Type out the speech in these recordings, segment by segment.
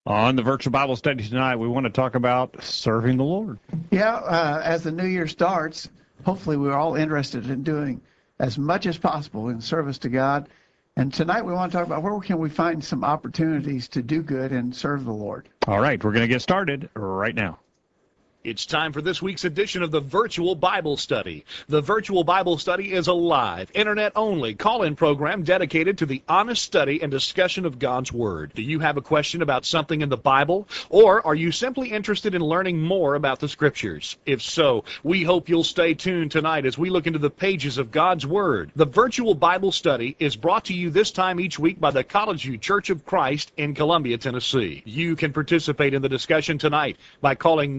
On the virtual Bible study tonight, we want to talk about serving the Lord. Yeah, as the new year starts, hopefully we're all interested in doing as much as possible in service to God. And tonight we want to talk about where can we find some opportunities to do good and serve the Lord. All right, we're going to get started right now. It's time for this week's edition of the Virtual Bible Study. The Virtual Bible Study is a live, internet-only call-in program dedicated to the honest study and discussion of God's Word. Do you have a question about something in the Bible? Or are you simply interested in learning more about the Scriptures? If so, we hope you'll stay tuned tonight as we look into the pages of God's Word. The Virtual Bible Study is brought to you this time each week by the College View Church of Christ in Columbia, Tennessee. You can participate in the discussion tonight by calling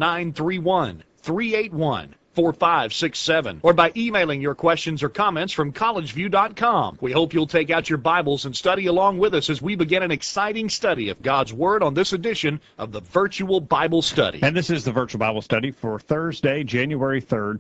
931-381-4567 or by emailing your questions or comments from collegeview.com. We hope you'll take out your Bibles and study along with us as we begin an exciting study of God's Word on this edition of the Virtual Bible Study. And this is the virtual Bible study for Thursday, January 3rd,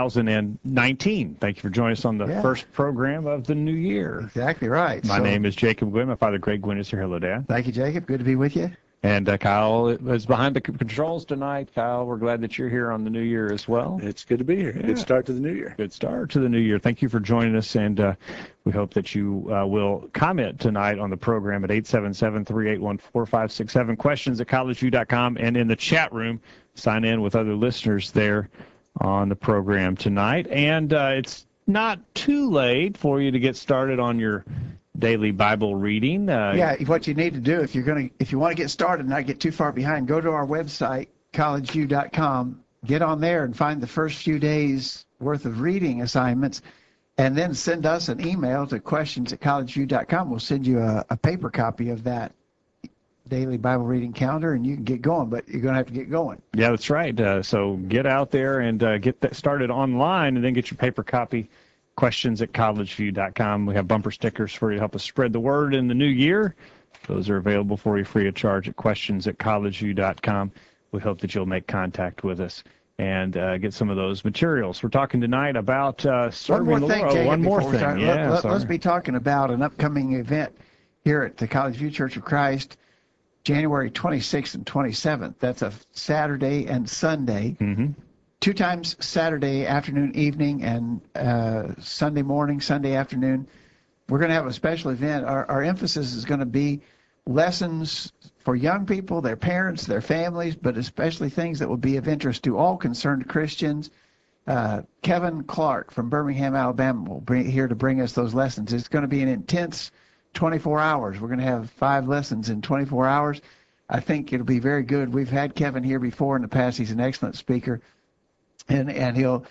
2019. Thank you for joining us on the first program of the new year. Exactly right. My name is Jacob Gwynn. My father, Greg Gwynn, is here. Hello, Dad. Thank you, Jacob. Good to be with you. And Kyle is behind the controls tonight. Kyle, we're glad that you're here on the new year as well. It's good to be here. Yeah. Good start to the new year. Good start to the new year. Thank you for joining us, and we hope that you will comment tonight on the program at 877-381-4567, questions at collegeview.com, and in the chat room, sign in with other listeners there on the program tonight. And it's not too late for you to get started on your daily Bible reading. What you need to do if you want to get started and not get too far behind, go to our website, collegeview.com, get on there and find the first few days worth of reading assignments, and then send us an email to questions@collegeview.com. We'll send you a paper copy of that daily Bible reading calendar, and you can get going, but you're going to have to get going. Yeah, that's right. So get out there and get that started online, and then get your paper copy. Questions at collegeview.com. We have bumper stickers for you to help us spread the word in the new year. Those are available for you free of charge at questions at collegeview.com. We hope that you'll make contact with us and get some of those materials. We're talking tonight about serving the Lord. Jacob, one more thing. Let's be talking about an upcoming event here at the College View Church of Christ, January 26th and 27th. That's a Saturday and Sunday. Mm-hmm. 2 times Saturday afternoon, evening, and Sunday morning, Sunday afternoon. We're going to have a special event. Our emphasis is going to be lessons for young people, their parents, their families, but especially things that will be of interest to all concerned Christians. Kevin Clark from Birmingham, Alabama will be here to bring us those lessons. It's going to be an intense 24 hours. We're going to have 5 lessons in 24 hours. I think it'll be very good. We've had Kevin here before in the past. He's an excellent speaker. And he'll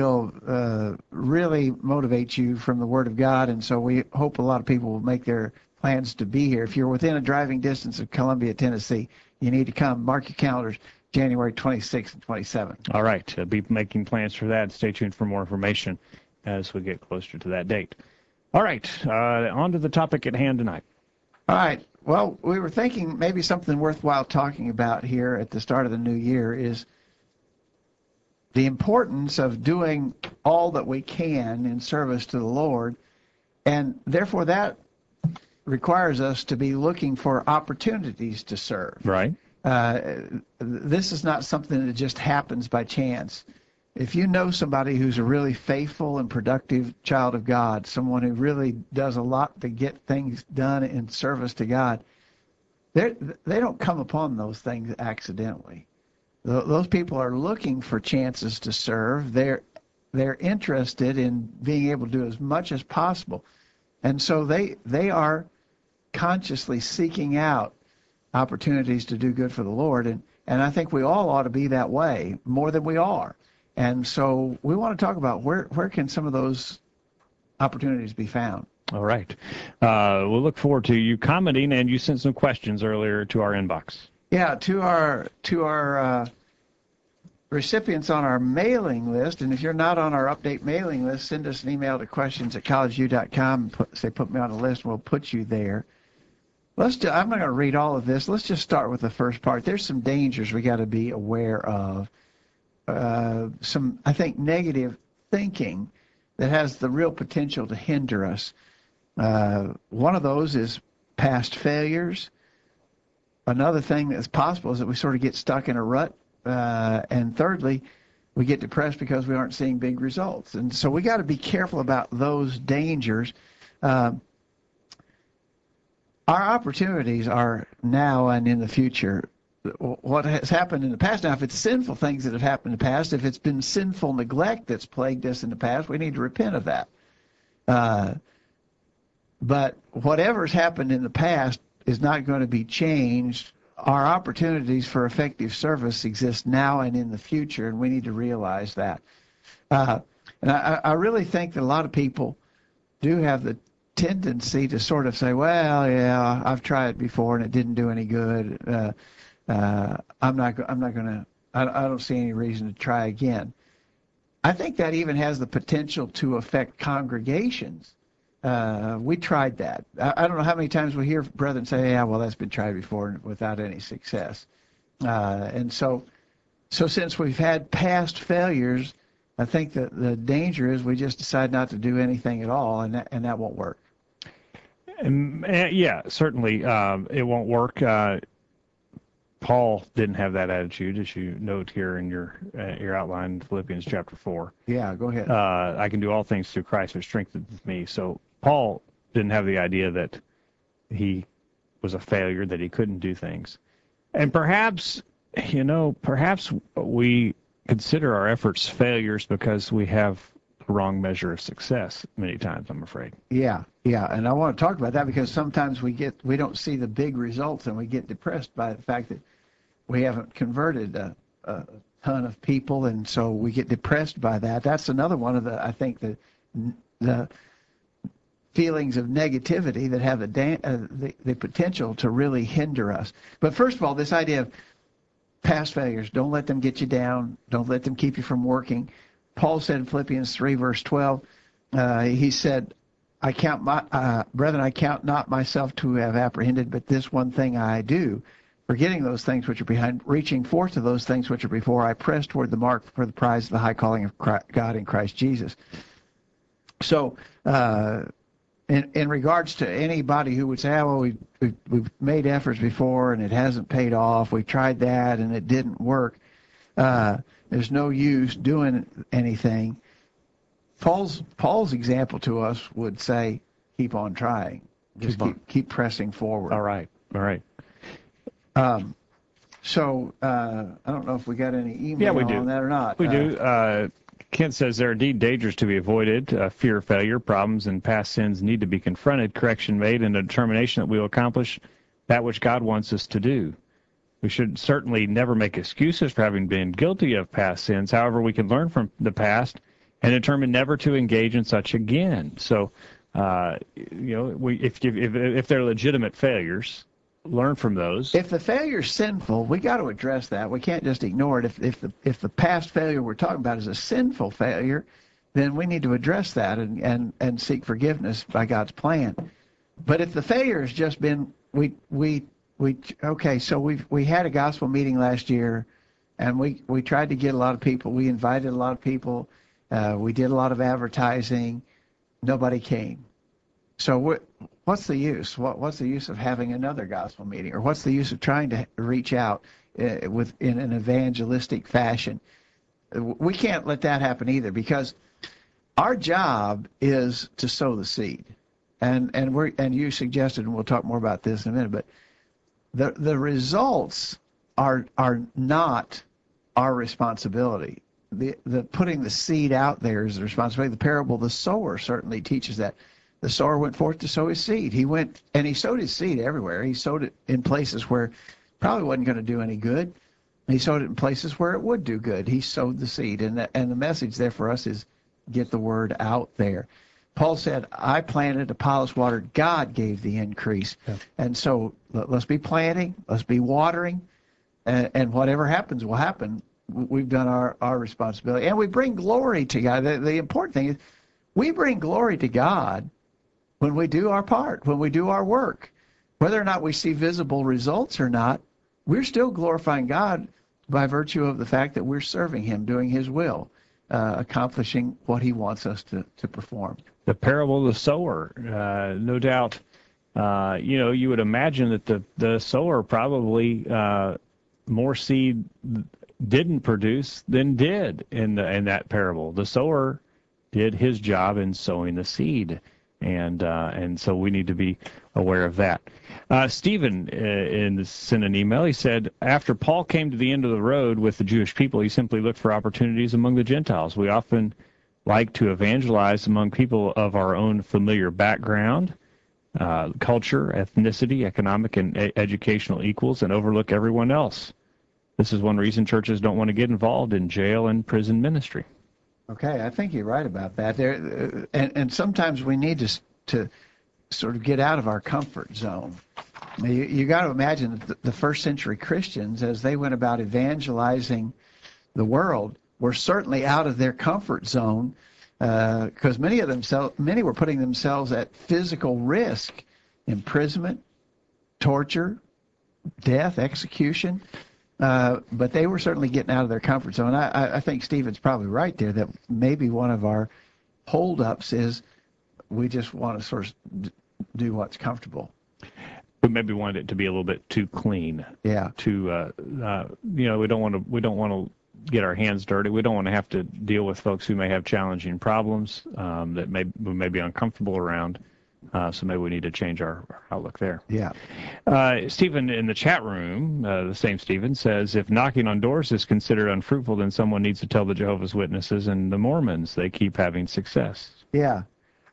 really motivate you from the Word of God, and so we hope a lot of people will make their plans to be here. If you're within a driving distance of Columbia, Tennessee, you need to come. Mark your calendars, January 26th and 27th. All right, be making plans for that. Stay tuned for more information as we get closer to that date. All right, on to the topic at hand tonight. All right, well, we were thinking maybe something worthwhile talking about here at the start of the new year is the importance of doing all that we can in service to the Lord, and therefore that requires us to be looking for opportunities to serve. Right. This is not something that just happens by chance. If you know somebody who's a really faithful and productive child of God, someone who really does a lot to get things done in service to God, they don't come upon those things accidentally. Those people are looking for chances to serve. They're interested in being able to do as much as possible. And so they are consciously seeking out opportunities to do good for the Lord. And I think we all ought to be that way more than we are. And so we want to talk about where can some of those opportunities be found. All right. We'll look forward to you commenting, and you sent some questions earlier to our inbox. Yeah, to our recipients on our mailing list, and if you're not on our update mailing list, send us an email to questions@collegeview.com and put me on the list, and we'll put you there. I'm not going to read all of this. Let's just start with the first part. There's some dangers we got to be aware of. Some, I think, negative thinking that has the real potential to hinder us. One of those is past failures. another thing that's possible is that we sort of get stuck in a rut. And thirdly, we get depressed because we aren't seeing big results. And so we got to be careful about those dangers. Our opportunities are now and in the future. What has happened in the past, now if it's sinful things that have happened in the past, if it's been sinful neglect that's plagued us in the past, we need to repent of that. But whatever's happened in the past is not going to be changed. Our opportunities for effective service exist now and in the future, and we need to realize that. And I really think that a lot of people do have the tendency to sort of say, well, yeah, I've tried before and it didn't do any good. I'm not going to, I don't see any reason to try again. I think that even has the potential to affect congregations. We tried that. I don't know how many times we hear brethren say, yeah, well, that's been tried before without any success. And so since we've had past failures, I think that the danger is we just decide not to do anything at all, and that won't work. Yeah, certainly it won't work. Paul didn't have that attitude, as you note here in your outline, Philippians chapter 4. Yeah, go ahead. I can do all things through Christ who strengthens me. So Paul didn't have the idea that he was a failure, that he couldn't do things. And perhaps we consider our efforts failures because we have the wrong measure of success many times, I'm afraid. Yeah, and I want to talk about that because sometimes we don't see the big results and we get depressed by the fact that we haven't converted a ton of people, and so we get depressed by that. That's another one of the feelings of negativity that have the potential to really hinder us. But first of all, this idea of past failures, don't let them get you down. Don't let them keep you from working. Paul said in Philippians 3, verse 12, he said, brethren, I count not myself to have apprehended, but this one thing I do, forgetting those things which are behind, reaching forth to those things which are before, I press toward the mark for the prize of the high calling of God in Christ Jesus. So, in regards to anybody who would say, oh, well, we've made efforts before and it hasn't paid off, we tried that and it didn't work, there's no use doing anything. Paul's example to us would say, keep on trying. Just keep pressing forward. All right. So I don't know if we got any email on that or not. We do. Kent says there are indeed dangers to be avoided. Fear of failure, problems, and past sins need to be confronted, correction made, and a determination that we will accomplish that which God wants us to do. We should certainly never make excuses for having been guilty of past sins. However, we can learn from the past and determine never to engage in such again. So, if they're legitimate failures, learn from those. If the failure's sinful, we got to address that. We can't just ignore it. If the past failure we're talking about is a sinful failure, then we need to address that and seek forgiveness by God's plan. But if the failure has just been we had a gospel meeting last year, and we tried to get a lot of people. We invited a lot of people. We did a lot of advertising. Nobody came. So what's the use? What's the use of having another gospel meeting? Or what's the use of trying to reach out in an evangelistic fashion? We can't let that happen either, because our job is to sow the seed. And you suggested, and we'll talk more about this in a minute, but the results are not our responsibility. The putting the seed out there is the responsibility. The parable of the sower certainly teaches that. The sower went forth to sow his seed. He went and he sowed his seed everywhere. He sowed it in places where probably wasn't going to do any good. He sowed it in places where it would do good. He sowed the seed, and the message there for us is get the word out there. Paul said, I planted, Apollos watered, God gave the increase. Yeah. And so let's be planting, let's be watering, and whatever happens will happen. We've done our responsibility. And we bring glory to God. The important thing is we bring glory to God when we do our part, when we do our work. Whether or not we see visible results or not, we're still glorifying God by virtue of the fact that we're serving him, doing his will, accomplishing what he wants us to perform. The parable of the sower, no doubt you would imagine that the sower probably more seed didn't produce than did in that parable. The sower did his job in sowing the seed, and so we need to be aware of that. Stephen sent an email. He said, after Paul came to the end of the road with the Jewish people, he simply looked for opportunities among the Gentiles. We often like to evangelize among people of our own familiar background, culture, ethnicity, economic and educational equals, and overlook everyone else. This is one reason churches don't want to get involved in jail and prison ministry. Okay, I think you're right about that. And sometimes we need to sort of get out of our comfort zone. I mean, you got to imagine that the first century Christians, as they went about evangelizing the world, were certainly out of their comfort zone, because many were putting themselves at physical risk, imprisonment, torture, death, execution. But they were certainly getting out of their comfort zone. I think Stephen's probably right there, that maybe one of our holdups is we just want to sort of do what's comfortable. We maybe want it to be a little bit too clean. Yeah. We don't want to get our hands dirty. We don't want to have to deal with folks who may have challenging problems that we may be uncomfortable around. So maybe we need to change our outlook there. Yeah. Stephen in the chat room, the same Stephen, says, if knocking on doors is considered unfruitful, then someone needs to tell the Jehovah's Witnesses and the Mormons they keep having success. Yeah.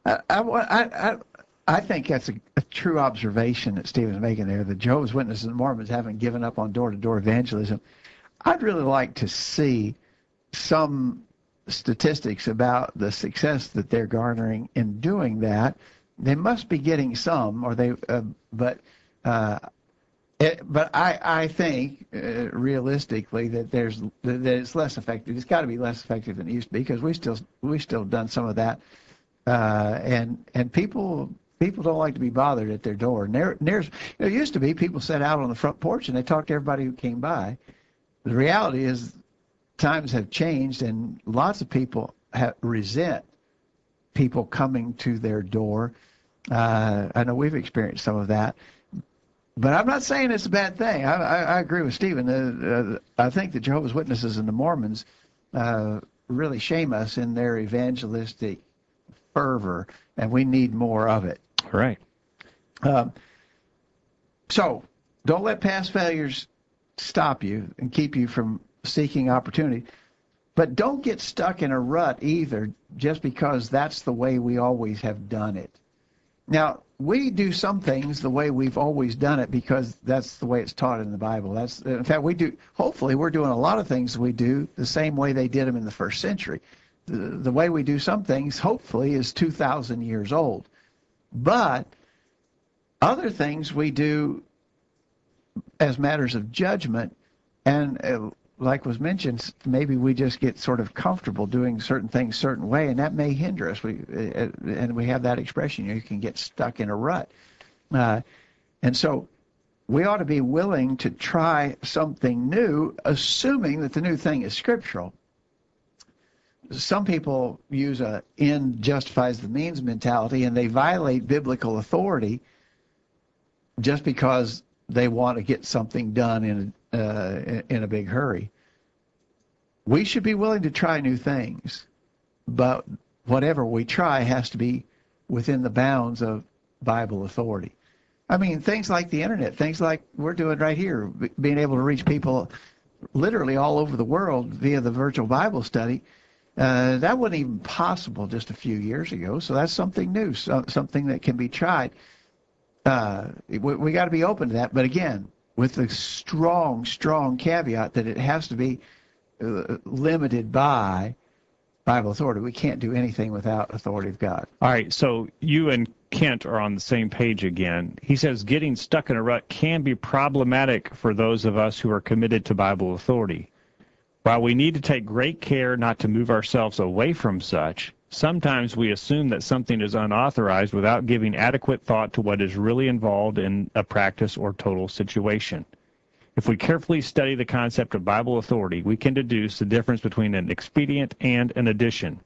I think that's a true observation that Stephen's making there. The Jehovah's Witnesses and Mormons haven't given up on door-to-door evangelism. I'd really like to see some statistics about the success that they're garnering in doing that. They must be getting some, but I think realistically that it's less effective. It's got to be less effective than it used to be, because we still done some of that, and people don't like to be bothered at their door. And it used to be people sat out on the front porch and they talked to everybody who came by. The reality is times have changed, and lots of people resent people coming to their door. I know we've experienced some of that, but I'm not saying it's a bad thing. I agree with Stephen. I think the Jehovah's Witnesses and the Mormons really shame us in their evangelistic fervor, and we need more of it. Right. So don't let past failures stop you and keep you from seeking opportunity. But don't get stuck in a rut either, just because that's the way we always have done it. Now, we do some things the way we've always done it because that's the way it's taught in the Bible. In fact, hopefully we're doing a lot of things we do the same way they did them in the first century. The way we do some things, hopefully, is 2,000 years old. But other things we do as matters of judgment, and like was mentioned, maybe we just get sort of comfortable doing certain things a certain way, and that may hinder us. And we have that expression, you can get stuck in a rut. And so we ought to be willing to try something new, assuming that the new thing is scriptural. Some people use a end justifies the means mentality, and they violate biblical authority just because they want to get something done in a big hurry. We should be willing to try new things, but whatever we try has to be within the bounds of Bible authority. I mean, things like the internet, things like we're doing right here, being able to reach people literally all over the world via the virtual Bible study, that wasn't even possible just a few years ago. So that's something new, something that can be tried. We got to be open to that, but again, with the strong caveat that it has to be limited by Bible authority. We can't do anything without authority of God. All right, so you and Kent are on the same page again. He says getting stuck in a rut can be problematic for those of us who are committed to Bible authority. While we need to take great care not to move ourselves away from such, sometimes we assume that something is unauthorized without giving adequate thought to what is really involved in a practice or total situation. If we carefully study the concept of Bible authority, we can deduce the difference between an expedient and an addition.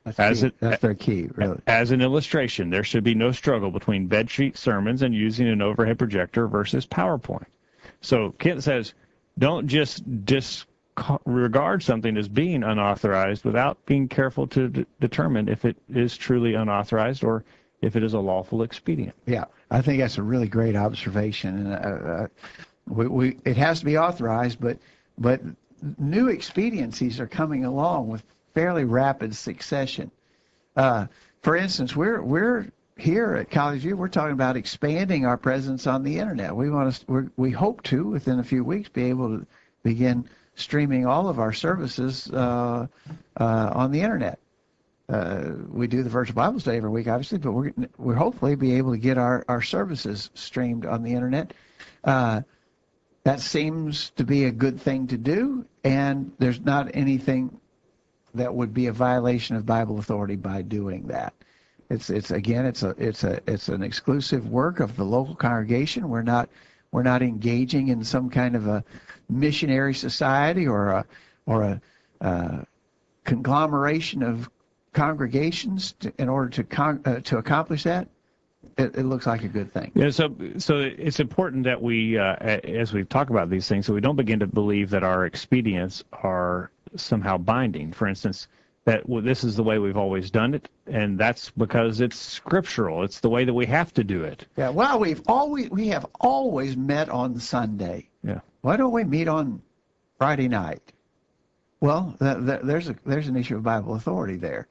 That's their key, really. As an illustration, there should be no struggle between bedsheet sermons and using an overhead projector versus PowerPoint. So Kent says, don't just disregard something as being unauthorized without being careful to determine if it is truly unauthorized or if it is a lawful expedient. Yeah, I think that's a really great observation. And it has to be authorized, but new expediencies are coming along with fairly rapid succession. For instance, we're here at College View. We're talking about expanding our presence on the internet. We hope to within a few weeks be able to begin streaming all of our services on the internet. We do the virtual Bible study every week, obviously, but we're hopefully be able to get our services streamed on the internet. That seems to be a good thing to do, and there's not anything that would be a violation of Bible authority by doing that. It's an exclusive work of the local congregation. We're not engaging in some kind of a missionary society or a conglomeration of congregations in order to accomplish that. It looks like a good thing. Yeah, so it's important that we, as we talk about these things, so we don't begin to believe that our expedients are somehow binding. For instance, that this is the way we've always done it, and that's because it's scriptural. It's the way that we have to do it. Yeah. Well, we have always met on Sunday. Yeah. Why don't we meet on Friday night? Well, there's an issue of Bible authority there.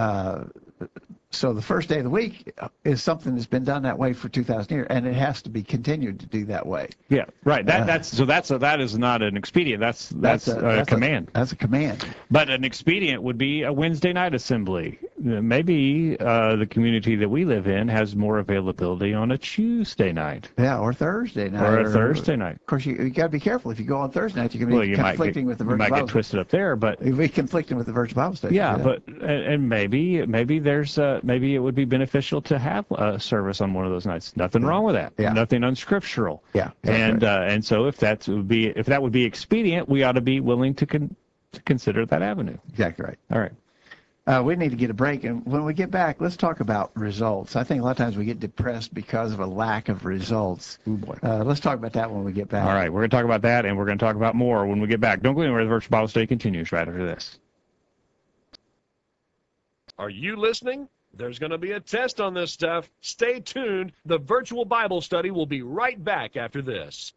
So the first day of the week is something that's been done that way for 2,000 years, and it has to be continued to do that way. Yeah, right. That is not an expedient. That's a command. That's a command. But an expedient would be a Wednesday night assembly. Maybe the community that we live in has more availability on a Tuesday night. Yeah, or Thursday night. Or a Thursday night. Of course, you got to be careful. If you go on Thursday night, you can be conflicting with the virtual Bible study. You might get twisted up there, but you'll be conflicting with the virtual Bible study. Yeah, but and maybe there's maybe it would be beneficial to have a service on one of those nights. Nothing wrong with that. Yeah. Nothing unscriptural. Yeah. And so if that would be expedient, we ought to be willing to consider that avenue. Exactly right. All right. We need to get a break, and when we get back, let's talk about results. I think a lot of times we get depressed because of a lack of results. Oh boy. Let's talk about that when we get back. All right, we're going to talk about that, and we're going to talk about more when we get back. Don't go anywhere. The Virtual Bible Study continues right after this. Are you listening? There's going to be a test on this stuff. Stay tuned. The Virtual Bible Study will be right back after this.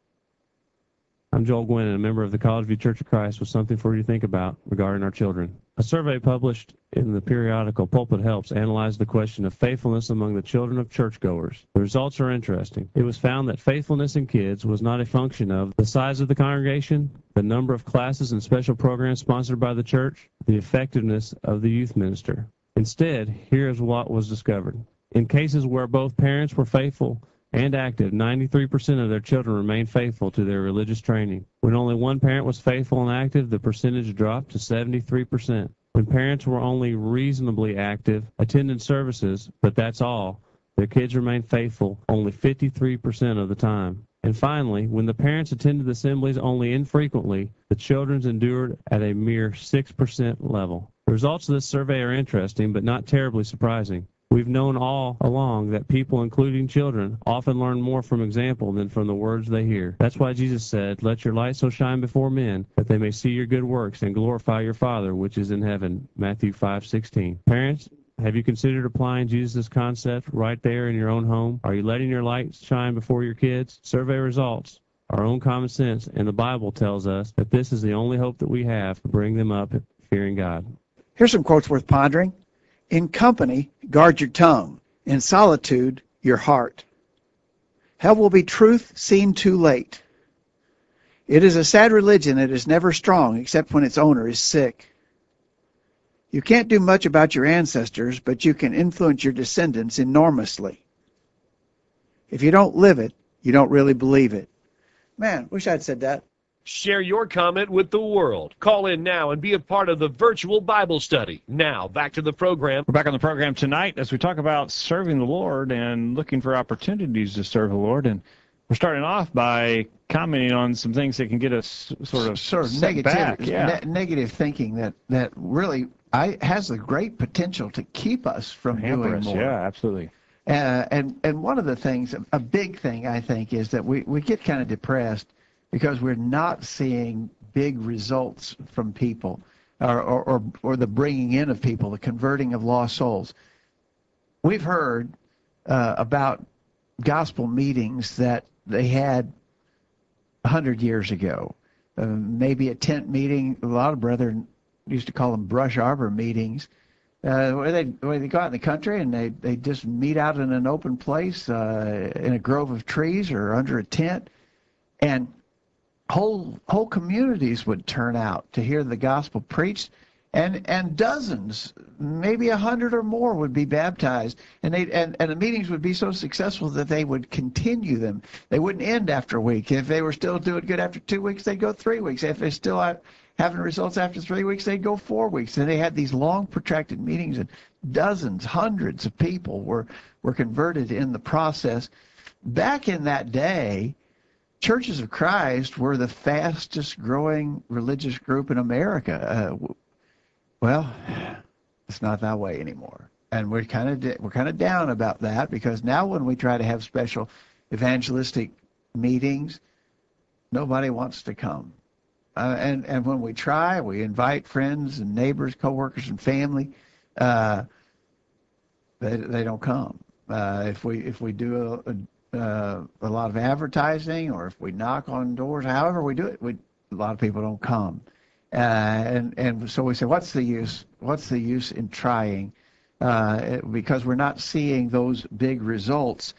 I'm Joel Gwynn, and a member of the College View Church of Christ, with something for you to think about regarding our children. A survey published in the periodical Pulpit Helps analyzed the question of faithfulness among the children of churchgoers. The results are interesting. It was found that faithfulness in kids was not a function of the size of the congregation, the number of classes and special programs sponsored by the church, the effectiveness of the youth minister. Instead, here is what was discovered. In cases where both parents were faithful and active, 93% of their children remained faithful to their religious training. When only one parent was faithful and active, the percentage dropped to 73%. When parents were only reasonably active, attended services, but that's all, their kids remained faithful only 53% of the time. And finally, when the parents attended assemblies only infrequently, the children endured at a mere 6% level. The results of this survey are interesting, but not terribly surprising. We've known all along that people, including children, often learn more from example than from the words they hear. That's why Jesus said, "Let your light so shine before men, that they may see your good works and glorify your Father which is in heaven." Matthew 5:16. Parents, have you considered applying Jesus' concept right there in your own home? Are you letting your light shine before your kids? Survey results, our own common sense, and the Bible tells us that this is the only hope that we have to bring them up fearing God. Here's some quotes worth pondering. In company, guard your tongue. In solitude, your heart. Hell will be truth seen too late. It is a sad religion that is never strong except when its owner is sick. You can't do much about your ancestors, but you can influence your descendants enormously. If you don't live it, you don't really believe it. Man, wish I'd said that. Share your comment with the world. Call in now and be a part of the Virtual Bible Study. Now, back to the program. We're back on the program tonight as we talk about serving the Lord and looking for opportunities to serve the Lord. And We're starting off by commenting on some things that can get us sort of set back. Negative thinking that really has the great potential to keep us from doing more. Yeah, absolutely. And one of the things, a big thing I think, is that we get kind of depressed because we're not seeing big results from people, or the bringing in of people, the converting of lost souls. We've heard about gospel meetings that they had 100 years ago, maybe a tent meeting. A lot of brethren used to call them brush arbor meetings, where they go out in the country and they just meet out in an open place in a grove of trees or under a tent, and whole communities would turn out to hear the gospel preached, and dozens, maybe 100 or more, would be baptized, and the meetings would be so successful that they would continue them. They wouldn't end after a week. If they were still doing good after 2 weeks, they'd go 3 weeks. If they still having results after 3 weeks, they'd go 4 weeks. And they had these long, protracted meetings, and dozens, hundreds of people were converted in the process. Back in that day, Churches of Christ were the fastest growing religious group in America. Well, it's not that way anymore, and we're kind of down about that, because now when we try to have special evangelistic meetings, nobody wants to come. And when we try, we invite friends and neighbors, coworkers, and family. They don't come. If we do a lot of advertising, or if we knock on doors, however we do it, a lot of people don't come. And so we say, what's the use? What's the use in trying? Because we're not seeing those big results.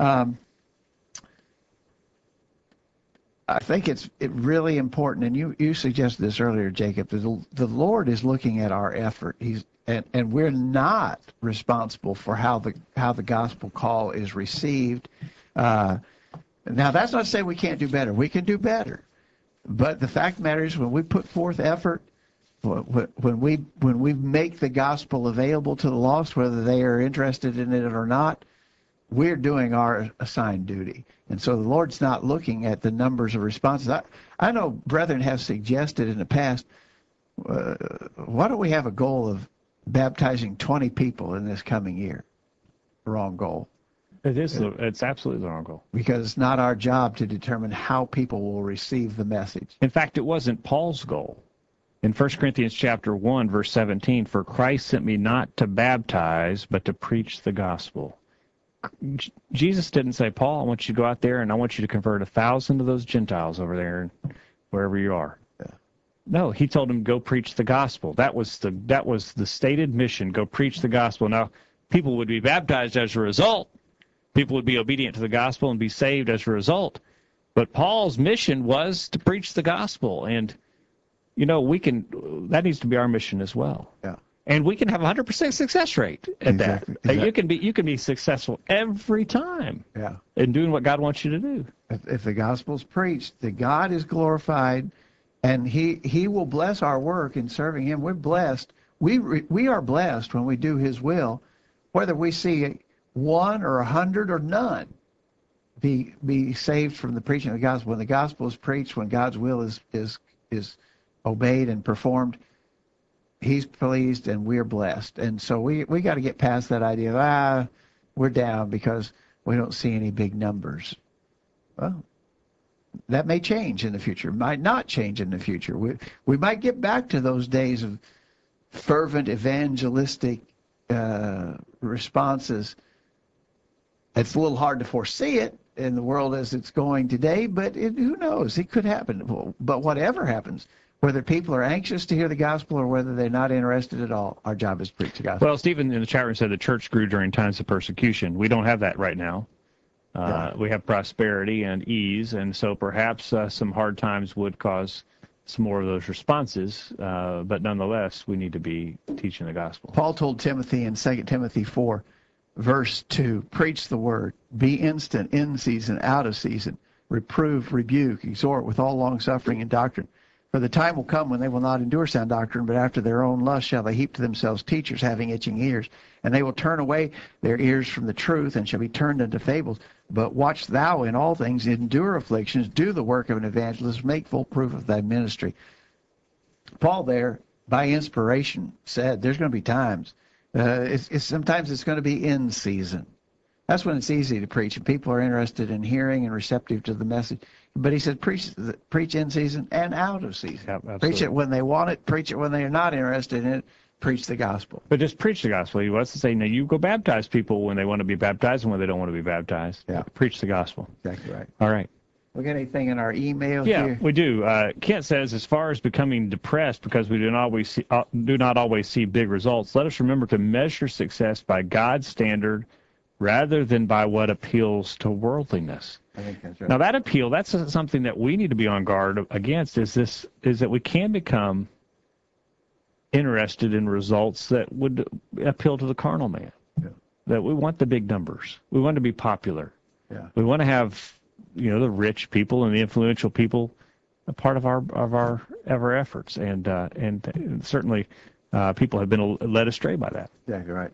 I think it's really important, and you suggested this earlier, Jacob. The Lord is looking at our effort. And we're not responsible for how the gospel call is received. Now, that's not to say we can't do better. We can do better. But the fact of the matter is, when we put forth effort, when we make the gospel available to the lost, whether they are interested in it or not, we're doing our assigned duty. And so the Lord's not looking at the numbers of responses. I know brethren have suggested in the past, why don't we have a goal of baptizing 20 people in this coming year? Wrong goal. It is. It's absolutely the wrong goal. Because it's not our job to determine how people will receive the message. In fact, it wasn't Paul's goal. In 1 Corinthians chapter 1, verse 17, for Christ sent me not to baptize, but to preach the gospel. Jesus didn't say, Paul, I want you to go out there and I want you to convert 1,000 of those Gentiles over there, wherever you are. Yeah. No, he told him, go preach the gospel. That was the stated mission, go preach the gospel. Now, people would be baptized as a result. People would be obedient to the gospel and be saved as a result. But Paul's mission was to preach the gospel. And, that needs to be our mission as well. Yeah. And we can have 100% success rate at that. Exactly. You can be successful every time. Yeah. In doing what God wants you to do. If the gospel's preached, that God is glorified, and He will bless our work in serving Him. We're blessed. We are blessed when we do His will, whether we see 1 or 100 or none be saved from the preaching of the gospel. When the gospel is preached, when God's will is obeyed and performed, He's pleased and we're blessed. And so we got to get past that idea of, we're down because we don't see any big numbers. Well, that may change in the future, might not change in the future. We might get back to those days of fervent evangelistic responses. It's a little hard to foresee it in the world as it's going today, but who knows? It could happen. But whatever happens, whether people are anxious to hear the gospel or whether they're not interested at all, our job is to preach the gospel. Well, Stephen in the chat room said the church grew during times of persecution. We don't have that right now. We have prosperity and ease, and so perhaps some hard times would cause some more of those responses, but nonetheless, we need to be teaching the gospel. Paul told Timothy in 2 Timothy 4, verse 2, preach the word, be instant, in season, out of season, reprove, rebuke, exhort with all long suffering and doctrine. For the time will come when they will not endure sound doctrine, but after their own lust shall they heap to themselves teachers having itching ears. And they will turn away their ears from the truth, and shall be turned into fables. But watch thou in all things, endure afflictions, do the work of an evangelist, make full proof of thy ministry. Paul there, by inspiration, said there's going to be times. Sometimes it's going to be in season. That's when it's easy to preach, and people are interested in hearing and receptive to the message. But he said, preach in season and out of season. Yep, preach it when they want it, preach it when they're not interested in it, preach the gospel. But just preach the gospel. He wants to say, now you go baptize people when they want to be baptized and when they don't want to be baptized. Yeah. Preach the gospel. Exactly right. All right. We got anything in our email Yeah, here? we do. Kent says, as far as becoming depressed because we do not always see big results, let us remember to measure success by God's standard rather than by what appeals to worldliness. I think that's right. Now that appeal, that's something that we need to be on guard against, is that we can become interested in results that would appeal to the carnal man. Yeah. That we want the big numbers. We want to be popular. Yeah. We want to have, the rich people and the influential people a part of our efforts, and certainly people have been led astray by that. Exactly right.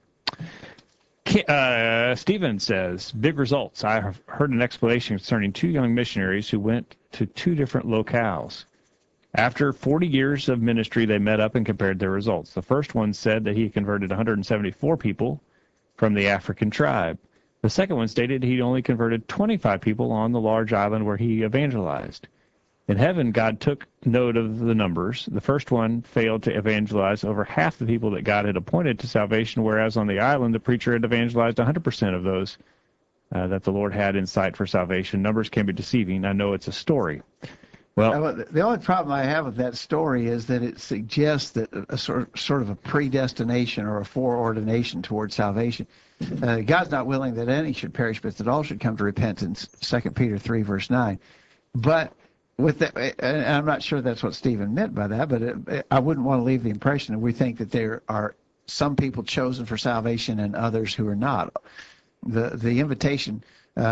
Stephen says, big results. I have heard an explanation concerning 2 young missionaries who went to 2 different locales. After 40 years of ministry, they met up and compared their results. The first one said that he converted 174 people from the African tribe. The second one stated he only converted 25 people on the large island where he evangelized. In heaven, God took note of the numbers. The first one failed to evangelize over half the people that God had appointed to salvation, whereas on the island, the preacher had evangelized 100% of those that the Lord had in sight for salvation. Numbers can be deceiving. I know it's a story. Well, the only problem I have with that story is that it suggests that a sort of a predestination or a foreordination towards salvation. God's not willing that any should perish, but that all should come to repentance, 2 Peter 3, verse 9. But with that, and I'm not sure that's what Stephen meant by that, but I wouldn't want to leave the impression that we think that there are some people chosen for salvation and others who are not. The invitation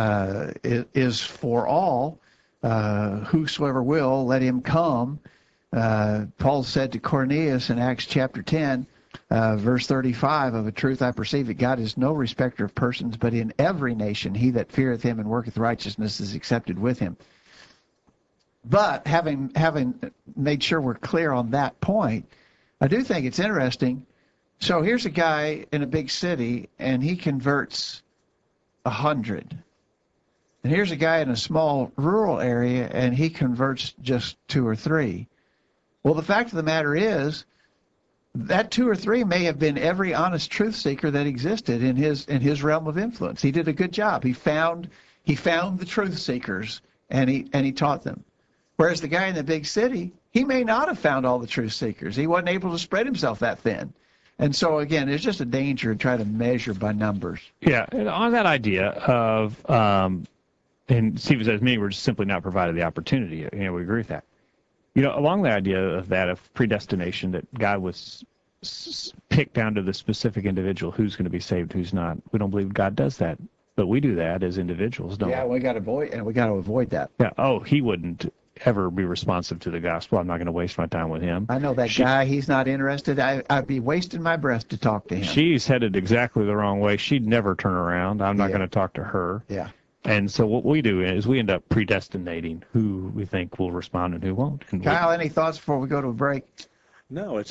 is for all. Whosoever will, let him come. Paul said to Cornelius in Acts chapter 10, verse 35, of a truth I perceive that God is no respecter of persons, but in every nation he that feareth him and worketh righteousness is accepted with him. But having made sure we're clear on that point, I do think it's interesting. So here's a guy in a big city, and he converts 100. And here's a guy in a small rural area, and he converts just 2 or 3. Well, the fact of the matter is that 2 or 3 may have been every honest truth seeker that existed in his realm of influence. He did a good job. He found the truth seekers, and he taught them. Whereas the guy in the big city, he may not have found all the truth seekers. He wasn't able to spread himself that thin. And so, again, there's just a danger in trying to measure by numbers. Yeah, and on that idea of, and Stephen says, many were just simply not provided the opportunity. We agree with that. Along the idea of that, of predestination, that God was picked down to the specific individual who's going to be saved, who's not. We don't believe God does that. But we do that as individuals, don't we? Yeah, we got to avoid that. Yeah. Oh, he wouldn't ever be responsive to the gospel. I'm not going to waste my time with him. I know that guy. He's not interested. I'd be wasting my breath to talk to him. She's headed exactly the wrong way. She'd never turn around. I'm not going to talk to her. Yeah. And so what we do is we end up predestinating who we think will respond and who won't. And Kyle, any thoughts before we go to a break? No, it's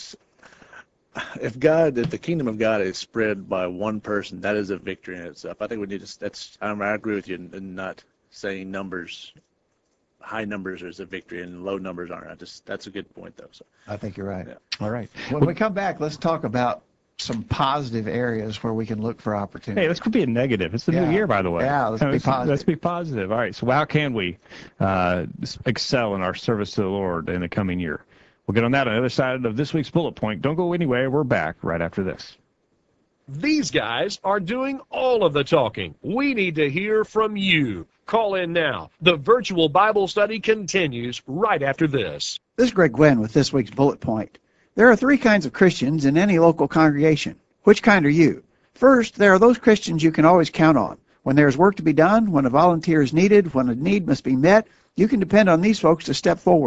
if the kingdom of God is spread by one person, that is a victory in itself. I think we need to. I agree with you in not saying numbers. High numbers is a victory and low numbers aren't. That's a good point, though. So I think you're right. Yeah. all right. When we come back, let's talk about some positive areas where we can look for opportunity. Hey, this could be a negative. It's the new year, by the way. Yeah, let's be positive. Let's be positive. All right. So how can we excel in our service to the Lord in the coming year? We'll get on that on the other side of this week's bullet point. Don't go anywhere. We're back right after this. These guys are doing all of the talking. We need to hear from you. Call in now. The virtual Bible study continues right after this. This is Greg Gwen with this week's bullet point. There are 3 kinds of Christians in any local congregation. Which kind are you? First, there are those Christians you can always count on. When there is work to be done, when a volunteer is needed, when a need must be met, you can depend on these folks to step forward.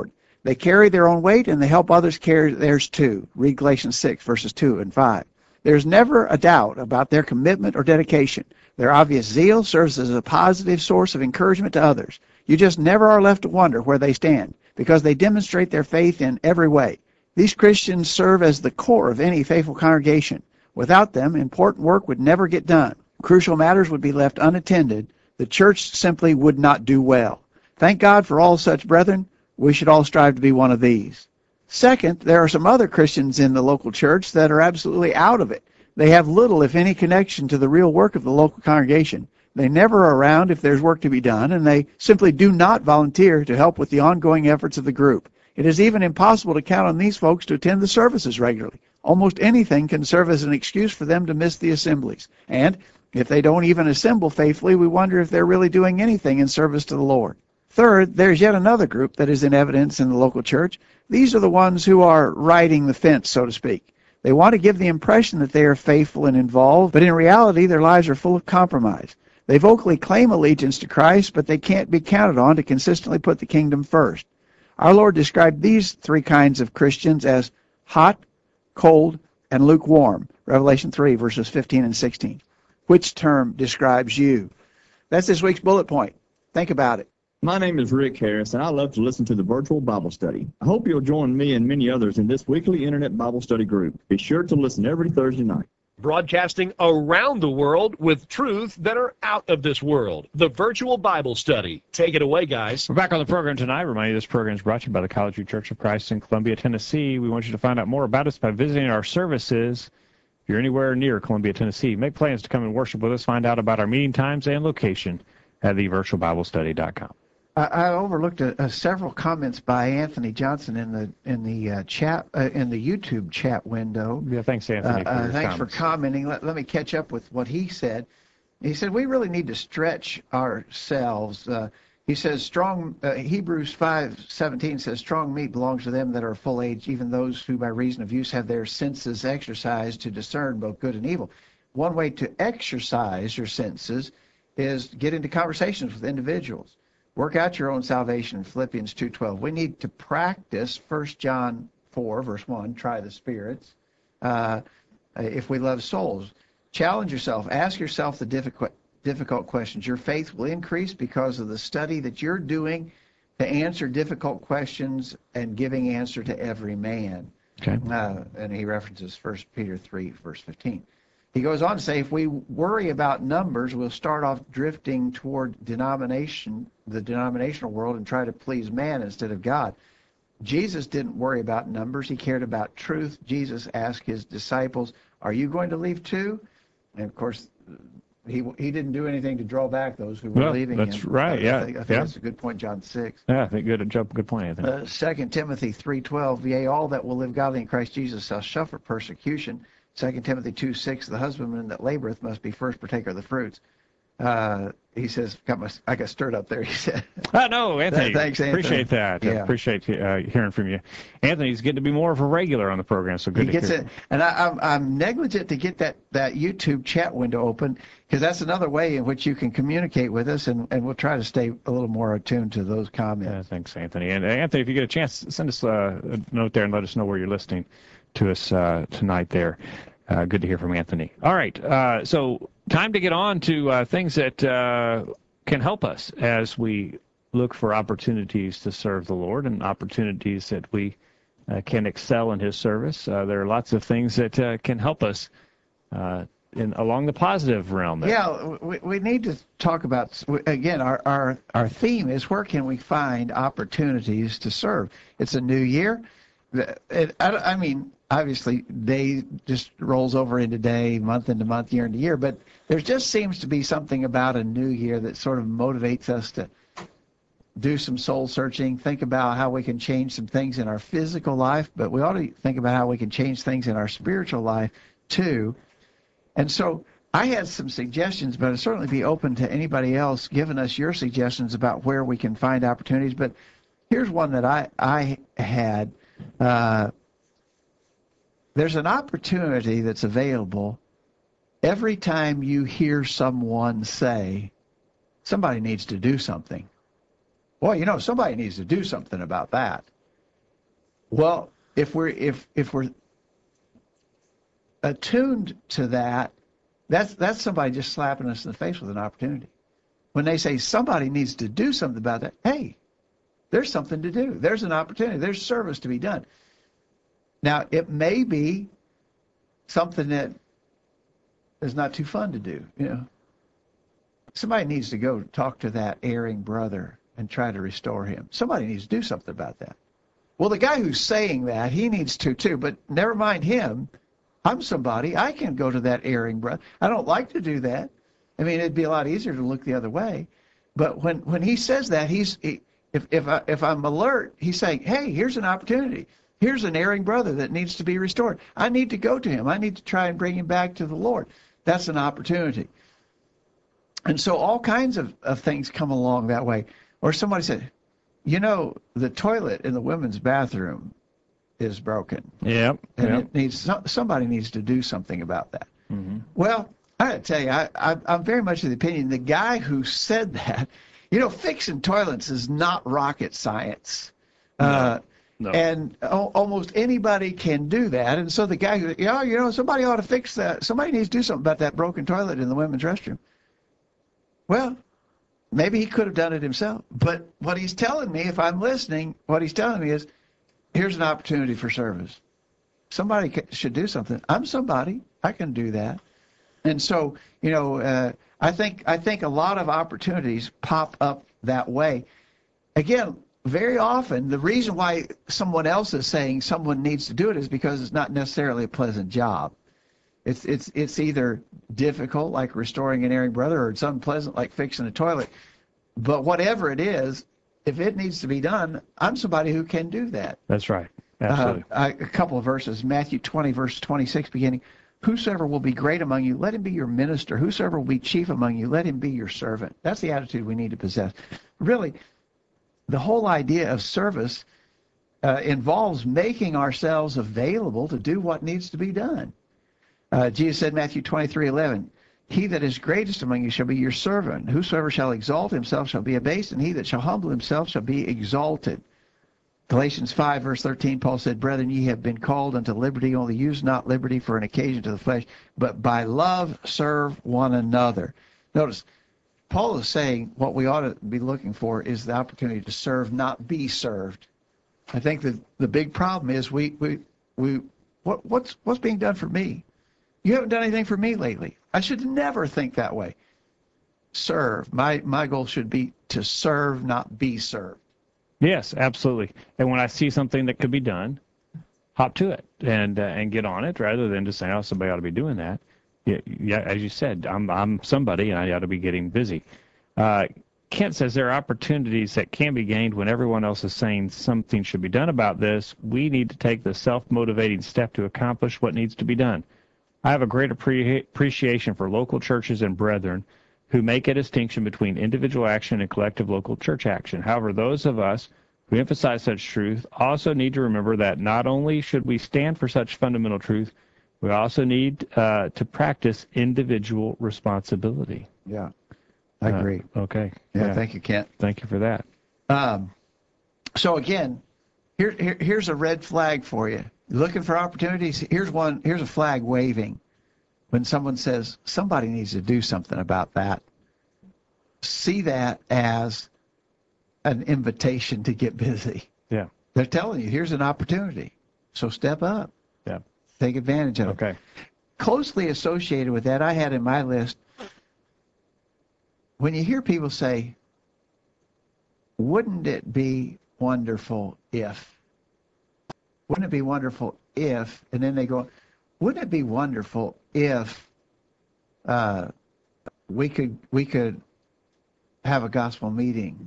They carry their own weight and they help others carry theirs too. Read Galatians 6, verses 2 and 5. There's never a doubt about their commitment or dedication. Their obvious zeal serves as a positive source of encouragement to others. You just never are left to wonder where they stand, because they demonstrate their faith in every way. These Christians serve as the core of any faithful congregation. Without them, important work would never get done. Crucial matters would be left unattended. The church simply would not do well. Thank God for all such brethren. We should all strive to be one of these. Second, there are some other Christians in the local church that are absolutely out of it. They have little, if any, connection to the real work of the local congregation. They never are around if there's work to be done, and they simply do not volunteer to help with the ongoing efforts of the group. It is even impossible to count on these folks to attend the services regularly. Almost anything can serve as an excuse for them to miss the assemblies. And if they don't even assemble faithfully, we wonder if they're really doing anything in service to the Lord. Third, there's yet another group that is in evidence in the local church. These are the ones who are riding the fence, so to speak. They want to give the impression that they are faithful and involved, but in reality, their lives are full of compromise. They vocally claim allegiance to Christ, but they can't be counted on to consistently put the kingdom first. Our Lord described these three kinds of Christians as hot, cold, and lukewarm. Revelation 3, verses 15 and 16. Which term describes you? That's this week's bullet point. Think about it. My name is Rick Harris, and I love to listen to the virtual Bible study. I hope you'll join me and many others in this weekly Internet Bible study group. Be sure to listen every Thursday night. Broadcasting around the world with truths that are out of this world. The Virtual Bible Study. Take it away, guys. We're back on the program tonight. Remind you this program is brought to you by the College View Church of Christ in Columbia, Tennessee. We want you to find out more about us by visiting our services. If you're anywhere near Columbia, Tennessee, make plans to come and worship with us. Find out about our meeting times and location at thevirtualbiblestudy.com. I overlooked several comments by Anthony Johnson in the chat in the YouTube chat window. Yeah, thanks, Anthony. Thanks for commenting. Let me catch up with what he said. He said we really need to stretch ourselves. He says strong. Hebrews 5:17 says strong meat belongs to them that are full age, even those who by reason of use have their senses exercised to discern both good and evil. One way to exercise your senses is get into conversations with individuals. Work out your own salvation in Philippians 2:12. We need to practice 1 John 4, verse 1, try the spirits, if we love souls. Challenge yourself. Ask yourself the difficult questions. Your faith will increase because of the study that you're doing to answer difficult questions and giving answer to every man. Okay. And he references 1 Peter 3, verse 15. He goes on to say, if we worry about numbers, we'll start off drifting toward the denominational world, and try to please man instead of God. Jesus didn't worry about numbers. He cared about truth. Jesus asked his disciples, are you going to leave too? And of course, he didn't do anything to draw back those who were leaving him. That's right, yeah. I think that's a good point, John 6. Yeah, I think good point, Anthony. 2 Timothy 3:12, yea, all that will live godly in Christ Jesus shall suffer persecution. 2 Timothy 2:6, the husbandman that laboreth must be first partaker of the fruits. He says, I got stirred up there, he said. No, Anthony. Thanks, Anthony. Appreciate that. Yeah. Appreciate hearing from you. Anthony's getting to be more of a regular on the program, so good He to gets hear. it, and I'm negligent to get that YouTube chat window open, because that's another way in which you can communicate with us, and we'll try to stay a little more attuned to those comments. Thanks, Anthony. And Anthony, if you get a chance, send us a note there and let us know where you're listening to us tonight there. Good to hear from Anthony. All right, so time to get on to things that can help us as we look for opportunities to serve the Lord and opportunities that we can excel in his service. There are lots of things that can help us along the positive realm there. Yeah, we need to talk about, again, our theme is where can we find opportunities to serve. It's a new year. I mean, obviously, day just rolls over into day, month into month, year into year, but there just seems to be something about a new year that sort of motivates us to do some soul searching, think about how we can change some things in our physical life, but we ought to think about how we can change things in our spiritual life too. And so I had some suggestions, but I'd certainly be open to anybody else giving us your suggestions about where we can find opportunities. But here's one that I had. There's an opportunity that's available every time you hear someone say, somebody needs to do something. Well, somebody needs to do something about that. Well, if we're attuned to that, that's somebody just slapping us in the face with an opportunity. When they say somebody needs to do something about that, hey, there's something to do. There's an opportunity. There's service to be done. Now, it may be something that is not too fun to do. Somebody needs to go talk to that erring brother and try to restore him. Somebody needs to do something about that. Well, the guy who's saying that, he needs to too, but never mind him. I'm somebody. I can go to that erring brother. I don't like to do that. I mean, it'd be a lot easier to look the other way. But when he says that, if I'm alert, he's saying, hey, here's an opportunity. Here's an erring brother that needs to be restored. I need to go to him. I need to try and bring him back to the Lord. That's an opportunity. And so all kinds of things come along that way. Or somebody said, the toilet in the women's bathroom is broken. Yep. And it needs somebody needs to do something about that. Mm-hmm. Well, I got to tell you, I'm very much of the opinion the guy who said that, fixing toilets is not rocket science. No. And almost anybody can do that. And so the guy who, somebody ought to fix that. Somebody needs to do something about that broken toilet in the women's restroom. Well, maybe he could have done it himself. But what he's telling me, if I'm listening, what he's telling me is, here's an opportunity for service. Somebody should do something. I'm somebody. I can do that. And so, I think a lot of opportunities pop up that way. Again, very often, the reason why someone else is saying someone needs to do it is because it's not necessarily a pleasant job. It's either difficult, like restoring an erring brother, or it's unpleasant, like fixing a toilet. But whatever it is, if it needs to be done, I'm somebody who can do that. That's right. Absolutely. A couple of verses, Matthew 20, verse 26, beginning. Whosoever will be great among you, let him be your minister. Whosoever will be chief among you, let him be your servant. That's the attitude we need to possess. Really, the whole idea of service involves making ourselves available to do what needs to be done. Jesus said, Matthew 23:11, he that is greatest among you shall be your servant. Whosoever shall exalt himself shall be abased, and he that shall humble himself shall be exalted. Galatians 5, verse 13, Paul said, brethren, ye have been called unto liberty, only use not liberty for an occasion to the flesh, but by love serve one another. Notice, Paul is saying what we ought to be looking for is the opportunity to serve, not be served. I think that the big problem is what's being done for me? You haven't done anything for me lately. I should never think that way. Serve. My goal should be to serve, not be served. Yes, absolutely. And when I see something that could be done, hop to it and get on it rather than just saying, oh, somebody ought to be doing that. Yeah, as you said, I'm somebody and I ought to be getting busy. Kent says there are opportunities that can be gained when everyone else is saying something should be done about this. We need to take the self-motivating step to accomplish what needs to be done. I have a great appreciation for local churches and brethren who make a distinction between individual action and collective local church action. However, those of us who emphasize such truth also need to remember that not only should we stand for such fundamental truth, we also need to practice individual responsibility. Yeah, I agree. Okay. Yeah, thank you, Kent. Thank you for that. So again, here's a red flag for you. Looking for opportunities? Here's a flag waving. When someone says somebody needs to do something about that, see that as an invitation to get busy. Yeah. They're telling you, here's an opportunity. So step up. Yeah. Take advantage of it. Okay. Closely associated with that, I had in my list, when you hear people say, wouldn't it be wonderful if, wouldn't it be wonderful if, and then they go, wouldn't it be wonderful if we could have a gospel meeting,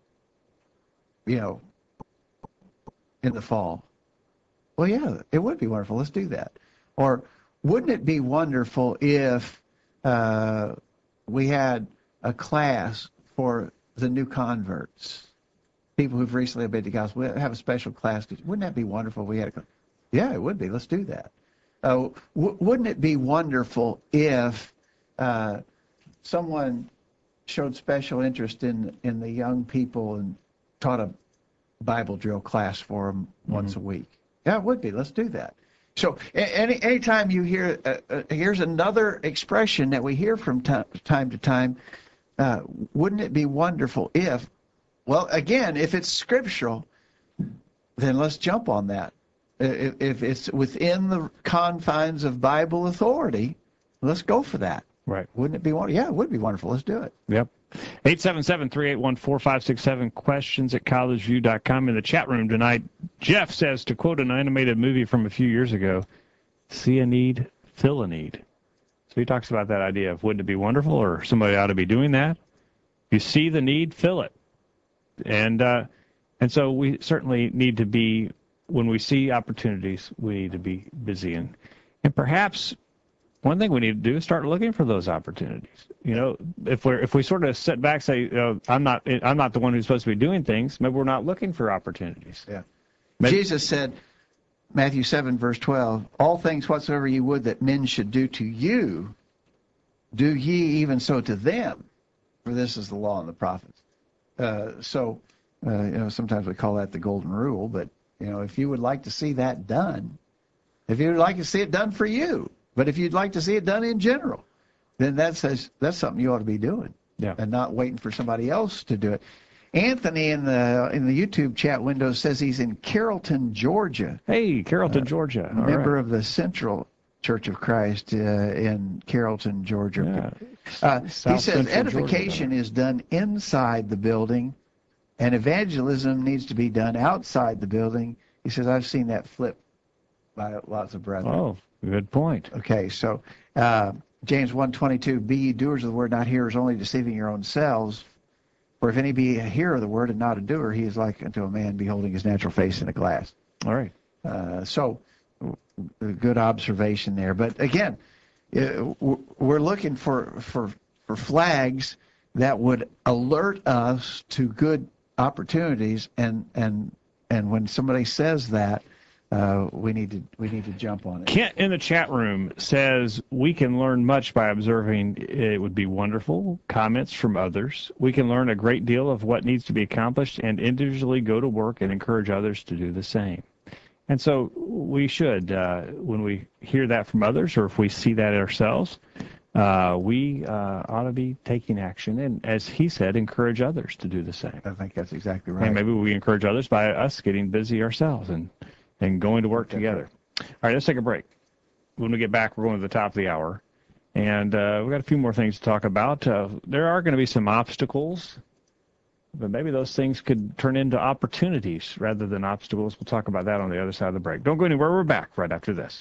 in the fall? Well, yeah, it would be wonderful. Let's do that. Or wouldn't it be wonderful if we had a class for the new converts, people who've recently obeyed the gospel? We'd have a special class. Wouldn't that be wonderful if we had a class? Yeah, it would be. Let's do that. Wouldn't it be wonderful if someone showed special interest in the young people and taught Bible drill class for them once a week. Yeah, it would be. Let's do that. So anytime you hear, here's another expression that we hear from time to time, wouldn't it be wonderful if, well, again, if it's scriptural, then let's jump on that. If it's within the confines of Bible authority, let's go for that. Right. Wouldn't it be wonderful? Yeah, it would be wonderful. Let's do it. Yep. 877-381-4567, questions at collegeview.com. In the chat room tonight, Jeff says, to quote an animated movie from a few years ago, see a need, fill a need. So he talks about that idea of wouldn't it be wonderful, or somebody ought to be doing that. If you see the need, fill it. And so we certainly need to be, when we see opportunities, we need to be busy. And perhaps one thing we need to do is start looking for those opportunities. You know, if we sort of sit back, say, I'm not the one who's supposed to be doing things, maybe we're not looking for opportunities. Yeah. Jesus said, Matthew 7, verse 12, all things whatsoever ye would that men should do to you, do ye even so to them, for this is the law and the prophets. Sometimes we call that the golden rule, but, if you would like to see that done, if you would like to see it done for you, but if you'd like to see it done in general, then that's something you ought to be doing, and not waiting for somebody else to do it. Anthony in the YouTube chat window says he's in Carrollton, Georgia. Hey, Carrollton, Georgia. All member right. of the Central Church of Christ in Carrollton, Georgia. Yeah. He South says Central edification Georgia. is done inside the building, and evangelism needs to be done outside the building. He says, I've seen that flip by lots of brethren. Oh, good point. Okay, so James 1:22, be ye doers of the word, not hearers only, deceiving your own selves. For if any be a hearer of the word and not a doer, he is like unto a man beholding his natural face in a glass. All right. So good observation there. But again, we're looking for flags that would alert us to good opportunities, and when somebody says that, we need to jump on it. Kent in the chat room says we can learn much by observing. It would be wonderful comments from others. We can learn a great deal of what needs to be accomplished and individually go to work and encourage others to do the same. And so we should, when we hear that from others, or if we see that ourselves, we ought to be taking action. And as he said, encourage others to do the same. I think that's exactly right. And maybe we encourage others by us getting busy ourselves and going to work together. All right, let's take a break. When we get back, we're going to the top of the hour. And we've got a few more things to talk about. There are going to be some obstacles, but maybe those things could turn into opportunities rather than obstacles. We'll talk about that on the other side of the break. Don't go anywhere. We're back right after this.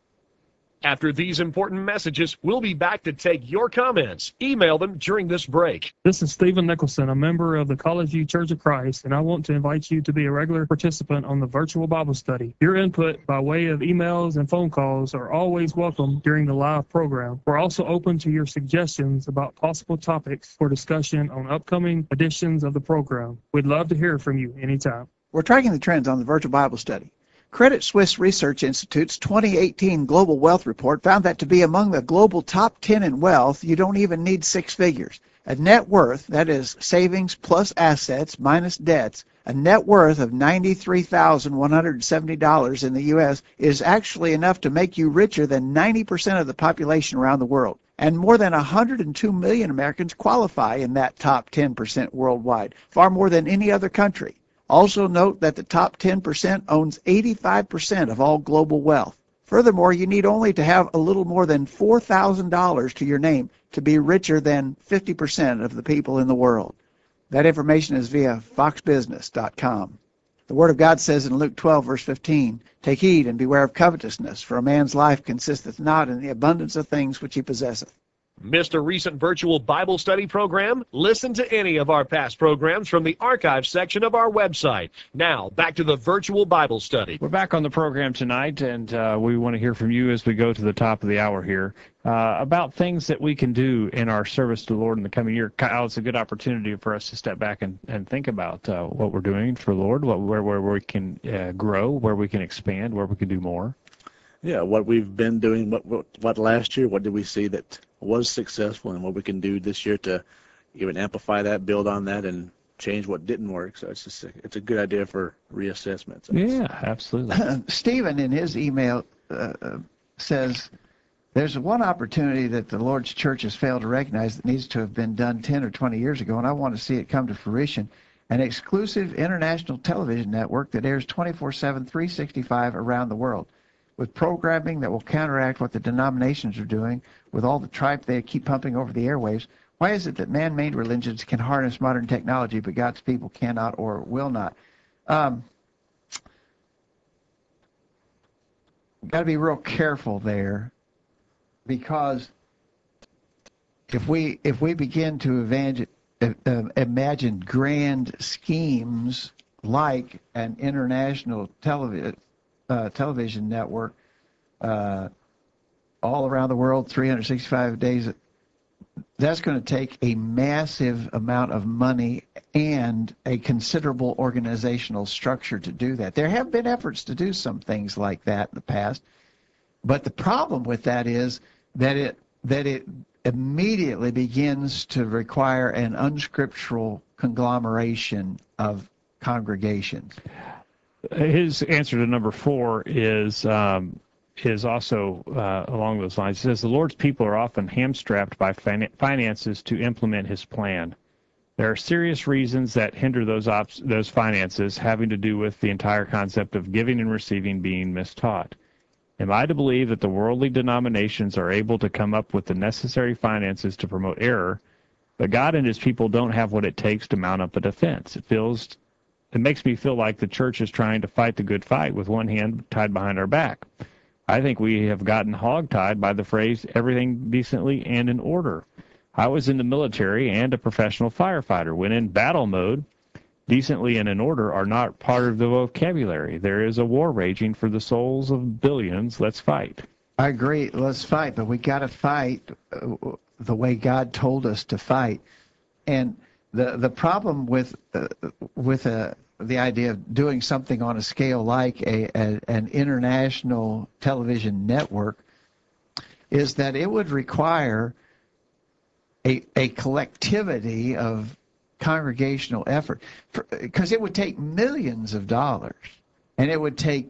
After these important messages, we'll be back to take your comments. Email them during this break. This is Stephen Nicholson, a member of the College View Church of Christ, and I want to invite you to be a regular participant on the virtual Bible study. Your input by way of emails and phone calls are always welcome during the live program. We're also open to your suggestions about possible topics for discussion on upcoming editions of the program. We'd love to hear from you anytime. We're tracking the trends on the virtual Bible study. Credit Suisse Research Institute's 2018 Global Wealth Report found that to be among the global top 10 in wealth, you don't even need six figures. A net worth, that is savings plus assets minus debts, a net worth of $93,170 in the U.S. is actually enough to make you richer than 90% of the population around the world. And more than 102 million Americans qualify in that top 10% worldwide, far more than any other country. Also note that the top 10% owns 85% of all global wealth. Furthermore, you need only to have a little more than $4,000 to your name to be richer than 50% of the people in the world. That information is via foxbusiness.com. The Word of God says in Luke 12, verse 15, take heed and beware of covetousness, for a man's life consisteth not in the abundance of things which he possesseth. Missed a recent virtual Bible study program? Listen to any of our past programs from the archive section of our website. Now, back to the virtual Bible study. We're back on the program tonight, and we want to hear from you as we go to the top of the hour here about things that we can do in our service to the Lord in the coming year. Kyle, it's a good opportunity for us to step back and think about what we're doing for the Lord, where we can grow, where we can expand, where we can do more. Yeah, what we've been doing, what last year, what did we see that was successful, and what we can do this year to even amplify that, build on that, and change what didn't work. So it's a good idea for reassessment. So Yeah, absolutely. Stephen, in his email, says there's one opportunity that the Lord's church has failed to recognize that needs to have been done 10 or 20 years ago, and I want to see it come to fruition. An exclusive international television network that airs 24/7, 365 around the world, with programming that will counteract what the denominations are doing with all the tripe they keep pumping over the airwaves. Why is it that man-made religions can harness modern technology, but God's people cannot or will not? Got to be real careful there, because if we begin to imagine grand schemes like an international television network all around the world, 365 days, that's going to take a massive amount of money and a considerable organizational structure to do that. There have been efforts to do some things like that in the past, but the problem with that is that it immediately begins to require an unscriptural conglomeration of congregations. His answer to number 4 is also along those lines. He says the Lord's people are often hamstrapped by finances to implement his plan. There are serious reasons that hinder those finances, having to do with the entire concept of giving and receiving being mistaught. Am I to believe that the worldly denominations are able to come up with the necessary finances to promote error, but God and his people don't have what it takes to mount up a defense? It makes me feel like the church is trying to fight the good fight with one hand tied behind our back. I think we have gotten hogtied by the phrase everything decently and in order. I was in the military and a professional firefighter. When in battle mode, decently and in order are not part of the vocabulary. There is a war raging for the souls of billions. Let's fight. I agree. Let's fight, but we got to fight the way God told us to fight. And the problem with the idea of doing something on a scale like an international television network is that it would require a collectivity of congregational effort, because it would take millions of dollars, and it would take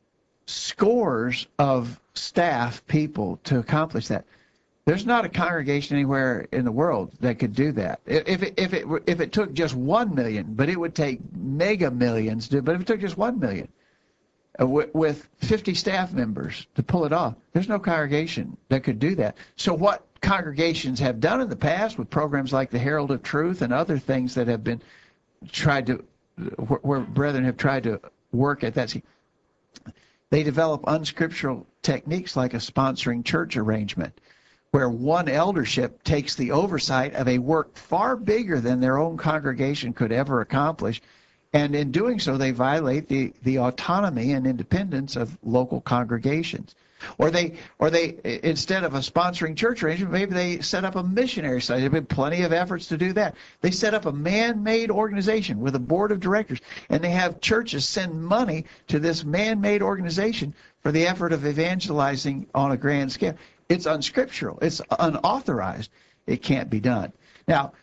scores of staff people to accomplish that. There's not a congregation anywhere in the world that could do that. If it took just 1 million, but it would take mega millions to. But if it took just 1 million, with 50 staff members to pull it off, there's no congregation that could do that. So what congregations have done in the past with programs like the Herald of Truth and other things that have been tried to, where brethren have tried to work at that, they develop unscriptural techniques like a sponsoring church arrangement, where one eldership takes the oversight of a work far bigger than their own congregation could ever accomplish, and in doing so they violate the autonomy and independence of local congregations. Or they instead of a sponsoring church arrangement, maybe they set up a missionary site. There have been plenty of efforts to do that. They set up a man-made organization with a board of directors, and they have churches send money to this man-made organization for the effort of evangelizing on a grand scale. It's unscriptural. It's unauthorized. It can't be done. Now,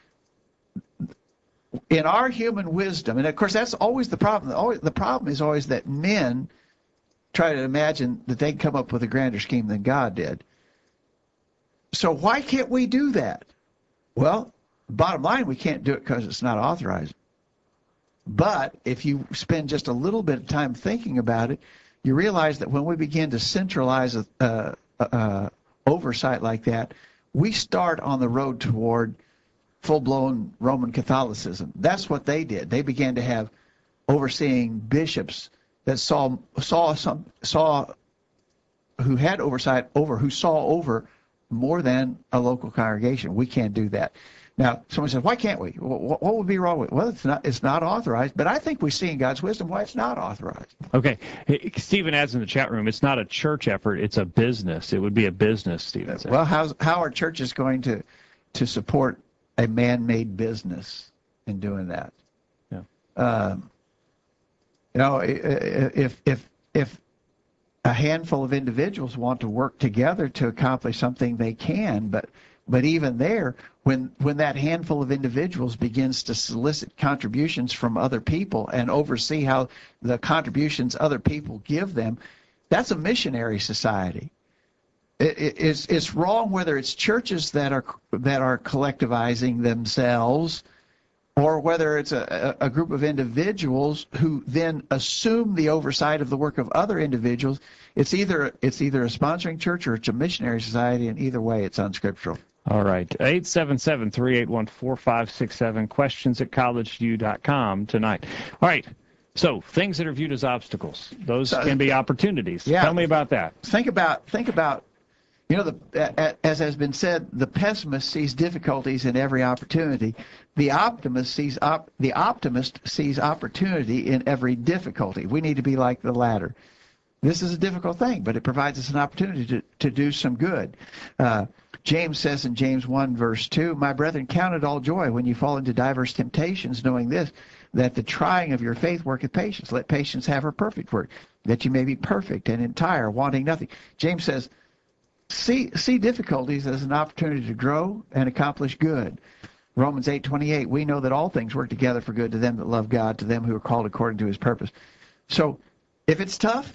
in our human wisdom, and of course that's always the problem. The problem is always that men try to imagine that they can come up with a grander scheme than God did. So why can't we do that? Well, bottom line, we can't do it because it's not authorized. But if you spend just a little bit of time thinking about it, you realize that when we begin to centralize oversight like that, we start on the road toward full-blown Roman Catholicism. That's what they did. They began to have overseeing bishops that saw who had oversight over, who saw over more than a local congregation. We can't do that. Now, someone says, why can't we? What would be wrong with it? Well, it's not authorized, but I think we see in God's wisdom why it's not authorized. Okay. Stephen adds in the chat room, it's not a church effort, it's a business. It would be a business, Stephen said. Well, how are churches going to support a man-made business in doing that? Yeah. If a handful of individuals want to work together to accomplish something, they can, but But even there, when that handful of individuals begins to solicit contributions from other people and oversee how the contributions other people give them, that's a missionary society. It's wrong whether it's churches that are collectivizing themselves, or whether it's a group of individuals who then assume the oversight of the work of other individuals. It's either a sponsoring church or it's a missionary society, and either way, it's unscriptural. All right, 877-381-4567, questions at collegeview.com tonight. All right, so things that are viewed as obstacles, those can be opportunities. Yeah. Tell me about that. Think about, you know, as has been said, the pessimist sees difficulties in every opportunity. The optimist sees opportunity in every difficulty. We need to be like the latter. This is a difficult thing, but it provides us an opportunity to do some good. James says in James 1, verse 2, "My brethren, count it all joy when you fall into diverse temptations, knowing this, that the trying of your faith worketh patience. Let patience have her perfect work, that you may be perfect and entire, wanting nothing." James says, see difficulties as an opportunity to grow and accomplish good. Romans 8:28, "We know that all things work together for good to them that love God, to them who are called according to his purpose." So if it's tough,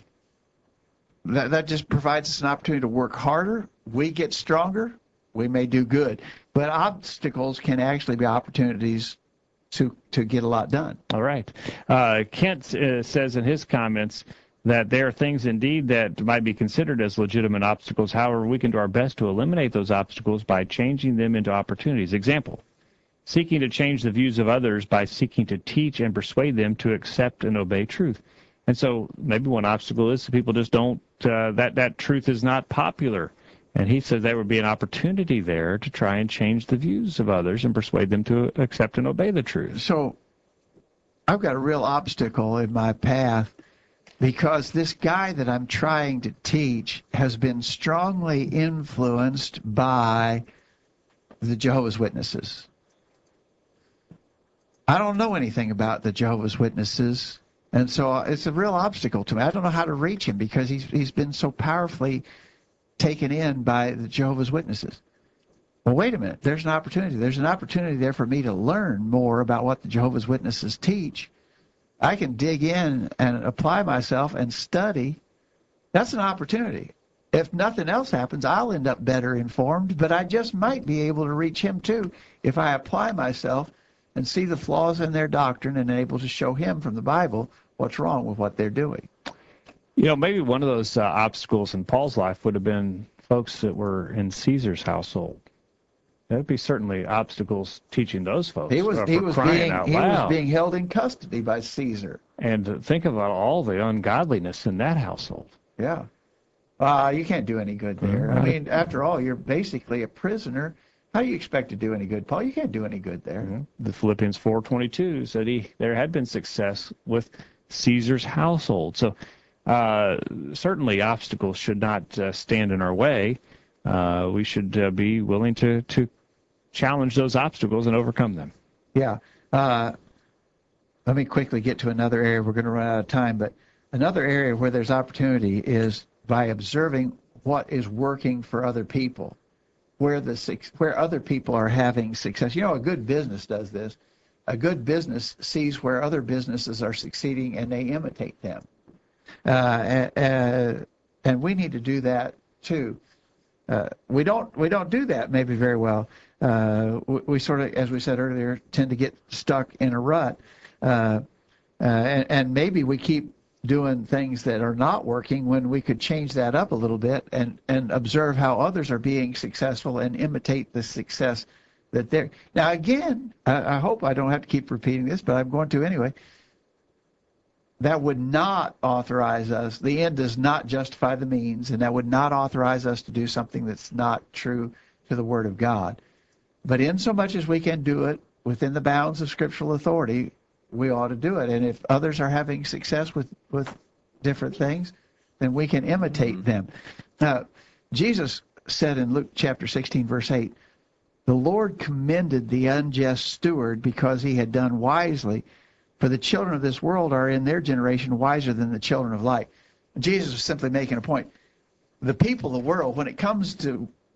that just provides us an opportunity to work harder. We get stronger, we may do good. But obstacles can actually be opportunities to get a lot done. All right. Kent says in his comments that there are things indeed that might be considered as legitimate obstacles. However, we can do our best to eliminate those obstacles by changing them into opportunities. Example, seeking to change the views of others by seeking to teach and persuade them to accept and obey truth. And so maybe one obstacle is that people just don't, that truth is not popular. And he says there would be an opportunity there to try and change the views of others and persuade them to accept and obey the truth. So I've got a real obstacle in my path because this guy that I'm trying to teach has been strongly influenced by the Jehovah's Witnesses. I don't know anything about the Jehovah's Witnesses, and so it's a real obstacle to me. I don't know how to reach him because he's been so powerfully taken in by the Jehovah's Witnesses. Well, wait a minute. There's an opportunity. There's an opportunity there for me to learn more about what the Jehovah's Witnesses teach. I can dig in and apply myself and study. That's an opportunity. If nothing else happens, I'll end up better informed, but I just might be able to reach him too if I apply myself and see the flaws in their doctrine and able to show him from the Bible what's wrong with what they're doing. You know, maybe one of those obstacles in Paul's life would have been folks that were in Caesar's household. There'd be certainly obstacles teaching those folks. He was being held in custody by Caesar. And think about all the ungodliness in that household. Yeah. You can't do any good there. Right. I mean, after all, you're basically a prisoner. How do you expect to do any good, Paul? You can't do any good there. Mm-hmm. The Philippians 4:22 said there had been success with Caesar's household. So certainly obstacles should not stand in our way. We should be willing to challenge those obstacles and overcome them. Yeah. Let me quickly get to another area. We're going to run out of time, but another area where there's opportunity is by observing what is working for other people, where other people are having success. You know, a good business does this. A good business sees where other businesses are succeeding and they imitate them. And we need to do that too. We don't do that maybe very well. We sort of, as we said earlier, tend to get stuck in a rut. And maybe we keep doing things that are not working when we could change that up a little bit and observe how others are being successful and imitate the success that they're. Now, again, I hope I don't have to keep repeating this, but I'm going to anyway. That would not authorize us. The end does not justify the means, and that would not authorize us to do something that's not true to the Word of God. But in so much as we can do it within the bounds of scriptural authority, we ought to do it. And if others are having success with different things, then we can imitate them. Now, Jesus said in Luke chapter 16, verse 8, "The Lord commended the unjust steward because he had done wisely. For the children of this world are in their generation wiser than the children of light." Jesus was simply making a point. The people of the world, when it comes to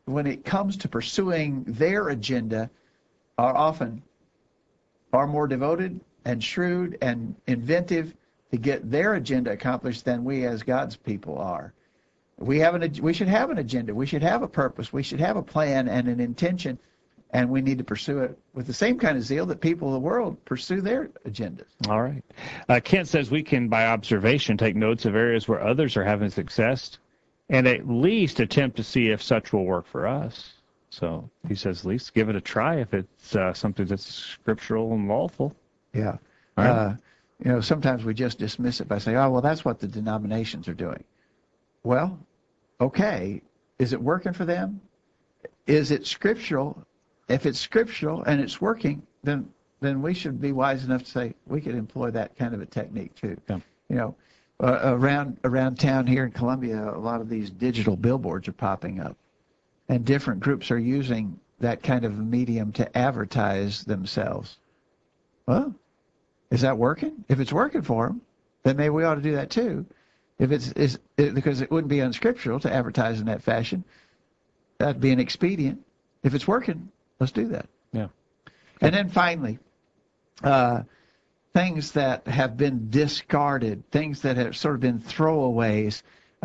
when it comes to pursuing their agenda, are often far more devoted and shrewd and inventive to get their agenda accomplished than we as God's people are. We should have an agenda. We should have a purpose. We should have a plan and an intention, and we need to pursue it with the same kind of zeal that people of the world pursue their agendas. All right. Kent says we can, by observation, take notes of areas where others are having success and at least attempt to see if such will work for us. So he says at least give it a try if it's something that's scriptural and lawful. Yeah. All right. Sometimes we just dismiss it by saying, oh, well, that's what the denominations are doing. Well, okay. Is it working for them? Is it scriptural? If it's scriptural and it's working, then we should be wise enough to say we could employ that kind of a technique too. Yeah. Around town here in Columbia, a lot of these digital billboards are popping up, and different groups are using that kind of medium to advertise themselves. Well, is that working? If it's working for them, then maybe we ought to do that too. If because it wouldn't be unscriptural to advertise in that fashion, that'd be an expedient. If it's working, let's do that. Yeah. And then finally, things that have been discarded, things that have sort of been throwaways.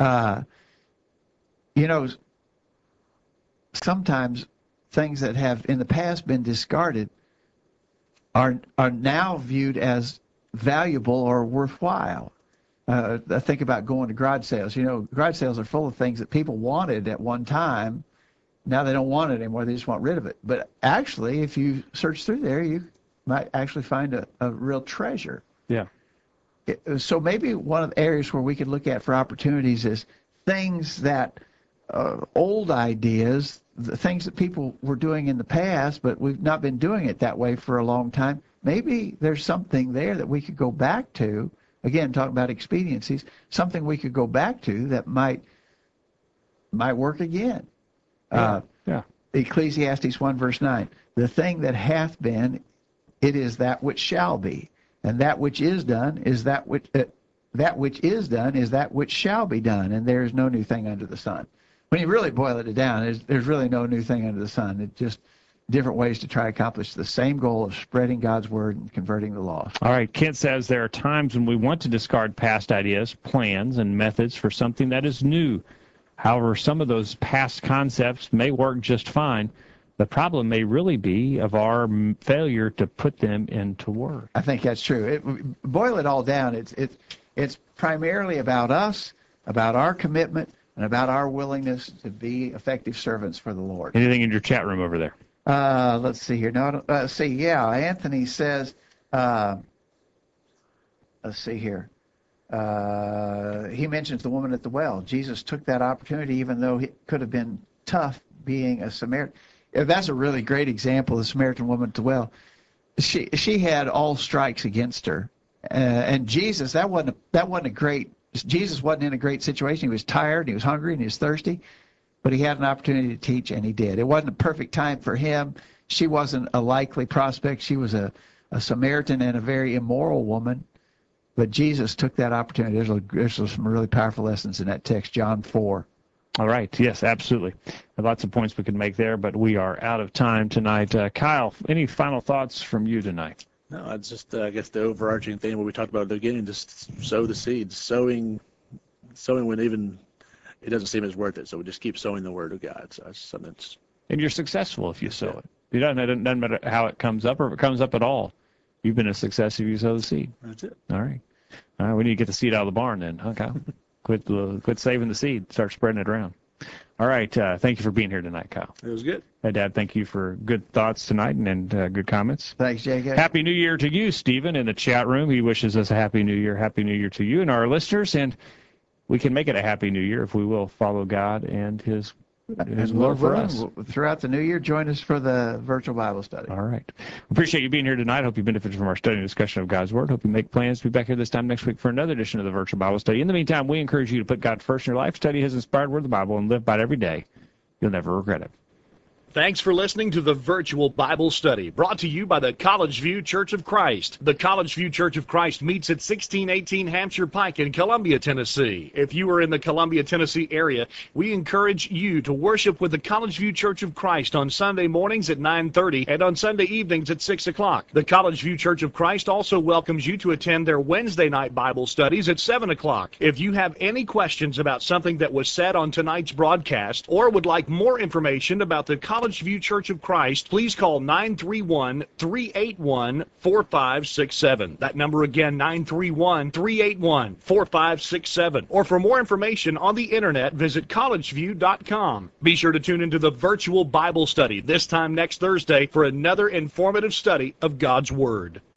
Sometimes things that have in the past been discarded are now viewed as valuable or worthwhile. I think about going to garage sales. Garage sales are full of things that people wanted at one time. Now they don't want it anymore. They just want rid of it. But actually, if you search through there, you might actually find a real treasure. Yeah. So maybe one of the areas where we could look at for opportunities is things that old ideas, the things that people were doing in the past, but we've not been doing it that way for a long time. Maybe there's something there that we could go back to. Again, talking about expediencies, something we could go back to that might work again. Yeah. Ecclesiastes 1 verse 9. The thing that hath been, it is that which shall be, and that which is done is that which is done is that which shall be done, and there is no new thing under the sun. When you really boil it down, there's really no new thing under the sun. It's just different ways to try to accomplish the same goal of spreading God's word and converting the lost. All right. Kent says there are times when we want to discard past ideas, plans, and methods for something that is new. However, some of those past concepts may work just fine. The problem may really be of our failure to put them into work. I think that's true. Boil it all down. It's primarily about us, about our commitment, and about our willingness to be effective servants for the Lord. Anything in your chat room over there? Let's see here. Anthony says, let's see here. He mentions the woman at the well. Jesus took that opportunity, even though it could have been tough being a Samaritan. That's a really great example, the Samaritan woman at the well. She had all strikes against her. And Jesus, Jesus wasn't in a great situation. He was tired, he was hungry, and he was thirsty. But he had an opportunity to teach, and he did. It wasn't a perfect time for him. She wasn't a likely prospect. She was a Samaritan and a very immoral woman. But Jesus took that opportunity. There's some really powerful lessons in that text, John 4. All right. Yes, absolutely. Lots of points we could make there, but we are out of time tonight. Kyle, any final thoughts from you tonight? No, it's just, I guess, the overarching thing what we talked about at the beginning, just sow the seeds. Sowing when even it doesn't seem as worth it. So we just keep sowing the word of God. So that's something that's... And you're successful if you sow it. It doesn't matter how it comes up or if it comes up at all. You've been a success if you sow the seed. That's it. All right. We need to get the seed out of the barn then, huh, Kyle? Quit saving the seed. Start spreading it around. All right. Thank you for being here tonight, Kyle. It was good. Dad, thank you for good thoughts tonight and good comments. Thanks, Jake. Happy New Year to you, Stephen, in the chat room. He wishes us a Happy New Year. Happy New Year to you and our listeners. And we can make it a Happy New Year if we will follow God and His will for us. Throughout the new year, join us for the virtual Bible study. All right. Appreciate you being here tonight. Hope you benefited from our study and discussion of God's Word. Hope you make plans to be back here this time next week for another edition of the virtual Bible study. In the meantime, we encourage you to put God first in your life, study His inspired Word of the Bible, and live by it every day. You'll never regret it. Thanks for listening to the Virtual Bible Study, brought to you by the College View Church of Christ. The College View Church of Christ meets at 1618 Hampshire Pike in Columbia, Tennessee. If you are in the Columbia, Tennessee area, we encourage you to worship with the College View Church of Christ on Sunday mornings at 9:30 and on Sunday evenings at 6 o'clock. The College View Church of Christ also welcomes you to attend their Wednesday night Bible studies at 7 o'clock. If you have any questions about something that was said on tonight's broadcast or would like more information about the College View Church of Christ, please call 931-381-4567. That number again, 931-381-4567. Or for more information on the internet, visit collegeview.com. Be sure to tune into the Virtual Bible Study this time next Thursday for another informative study of God's Word.